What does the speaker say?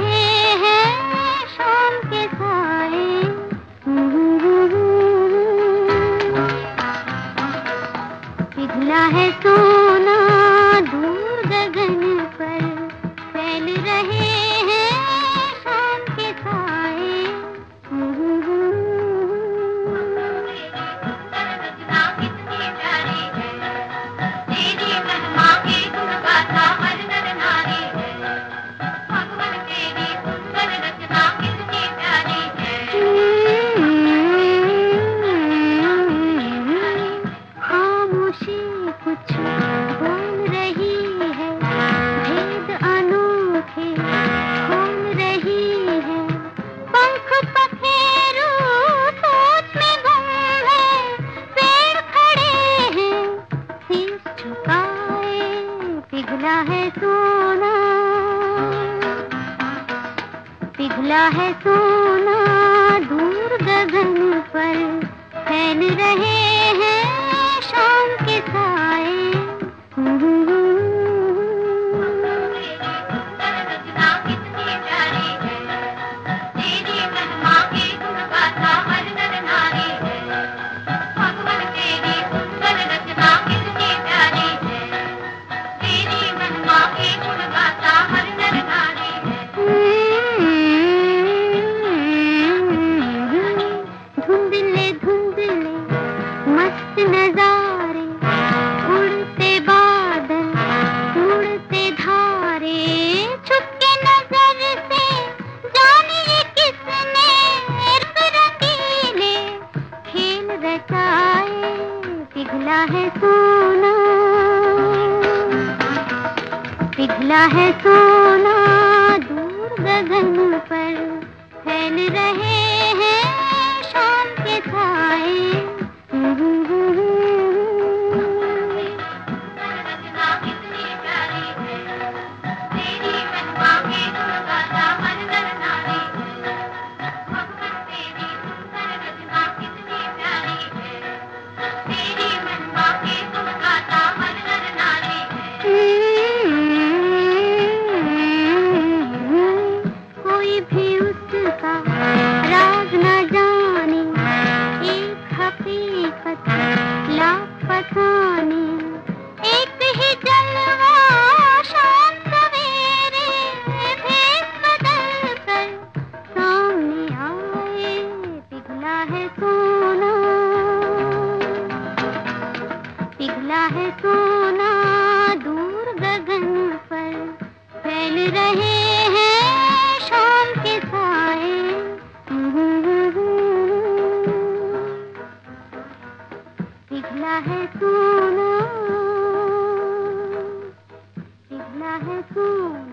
रहे हैं शाम के साए। पिघला है सोना दूर गगन पर, फैल रहे हैं शाम के साए। खामोशी कुछ बोल रही है, भेद अनोखे खोल रही है। पंख पखेरू सोच में गुम है, पेड़ खड़े हैं शीश झुकाए। पिघला है सोना, पिघला है सोना दूर गगन पर, फैल रहे हैं शाम के साए। धुंधले धुंधले मस्त नजारे, उड़ते बादल उड़ते धारे। छुपके नजर से जाने ये किसने रंगीले खेल रचाए। पिघला है सोना, पिघला है सोना दूर गगन पर, फैल रहे हैं शाम के साए। कोई भी उसका राज न जाने, एक हकीकत लाख फसाने। एक ही जलवा शाम सवेरे, भेष बदल कर सामने आए। पिघला है सोना, पिघला है सोना दूर गगन पर, फैल रहे हैं शाम के साए। पिघला है सोना, पिघला है सोना।